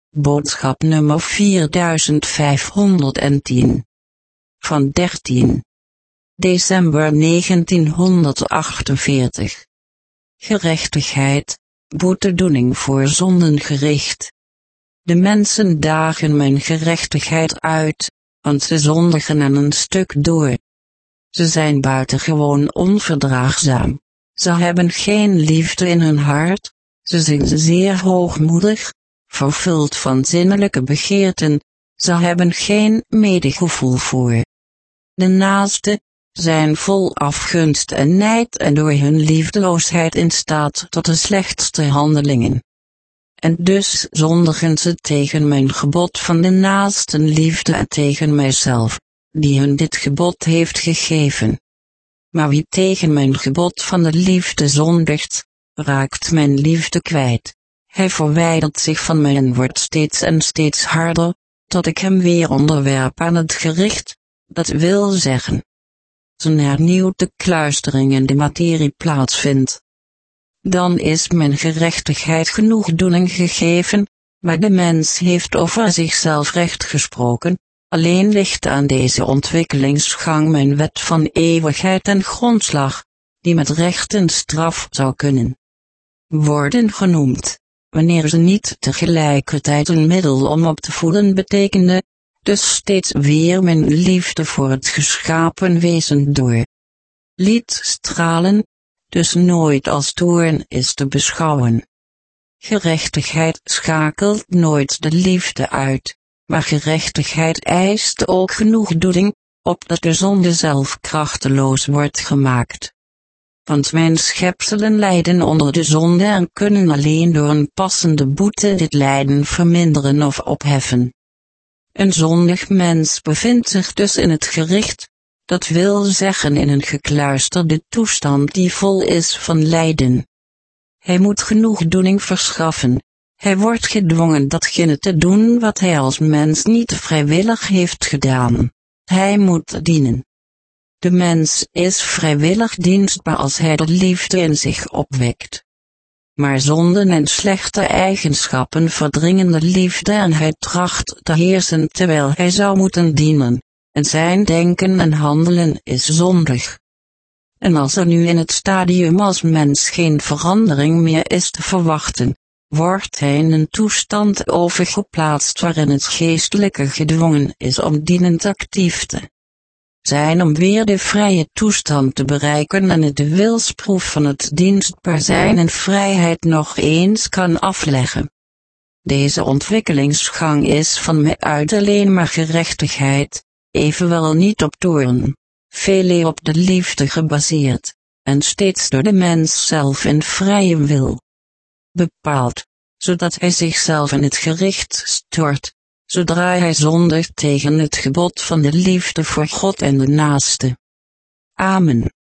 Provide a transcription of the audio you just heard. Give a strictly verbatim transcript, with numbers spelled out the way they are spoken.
Boodschap nummer vierduizend vijfhonderdtien. Van dertien december negentienhonderdachtenveertig. Gerechtigheid, boetedoening voor zonden gericht. De mensen dagen mijn gerechtigheid uit, want ze zondigen aan een stuk door. Ze zijn buitengewoon onverdraagzaam. Ze hebben geen liefde in hun hart. Ze zijn zeer hoogmoedig, vervuld van zinnelijke begeerten. Ze hebben geen medegevoel voor de naaste, zijn vol afgunst en nijd en door hun liefdeloosheid in staat tot de slechtste handelingen. En dus zondigen ze tegen mijn gebod van de naastenliefde en tegen mijzelf, die hun dit gebod heeft gegeven. Maar wie tegen mijn gebod van de liefde zondigt, raakt mijn liefde kwijt. Hij verwijdert zich van mij en wordt steeds en steeds harder, tot ik hem weer onderwerp aan het gericht, dat wil zeggen, zijn hernieuwde kluistering in de materie plaatsvindt. Dan is mijn gerechtigheid genoegdoening gegeven, maar de mens heeft over zichzelf recht gesproken. Alleen ligt aan deze ontwikkelingsgang mijn wet van eeuwigheid en grondslag, die met recht en straf zou kunnen worden genoemd, wanneer ze niet tegelijkertijd een middel om op te voeden betekende, dus steeds weer mijn liefde voor het geschapen wezen door liet stralen, dus nooit als toorn is te beschouwen. Gerechtigheid schakelt nooit de liefde uit, maar gerechtigheid eist ook genoegdoening, opdat de zonde zelf krachteloos wordt gemaakt. Want mijn schepselen lijden onder de zonde en kunnen alleen door een passende boete dit lijden verminderen of opheffen. Een zondig mens bevindt zich dus in het gericht, dat wil zeggen in een gekluisterde toestand die vol is van lijden. Hij moet genoegdoening verschaffen. Hij wordt gedwongen datgene te doen wat hij als mens niet vrijwillig heeft gedaan. Hij moet dienen. De mens is vrijwillig dienstbaar als hij de liefde in zich opwekt. Maar zonden en slechte eigenschappen verdringen de liefde en hij tracht te heersen terwijl hij zou moeten dienen, en zijn denken en handelen is zondig. En als er nu in het stadium als mens geen verandering meer is te verwachten, wordt hij in een toestand overgeplaatst waarin het geestelijke gedwongen is om dienend actief te zijn om weer de vrije toestand te bereiken en het de wilsproef van het dienstbaar zijn en vrijheid nog eens kan afleggen. Deze ontwikkelingsgang is van mij uit alleen maar gerechtigheid, evenwel niet op toorn, veelal op de liefde gebaseerd, en steeds door de mens zelf in vrije wil bepaald, zodat hij zichzelf in het gericht stort, zodra hij zondigt tegen het gebod van de liefde voor God en de naaste. Amen.